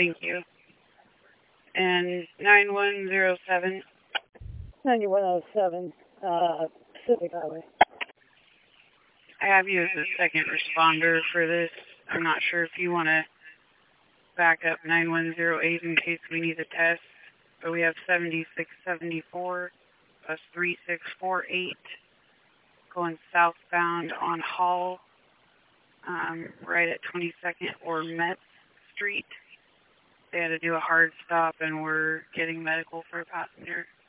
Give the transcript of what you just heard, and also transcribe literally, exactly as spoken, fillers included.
Thank you. And nine one zero seven. ninety-one oh seven, uh, Pacific Highway. I have you as the second responder for this. I'm not sure if you want to back up nine one zero eight in case we need a test. But we have seventy-six seventy-four plus three six four eight going southbound on Hall, um, right at twenty-second or Metz Street. They had to do a hard stop and we're getting medical for a passenger.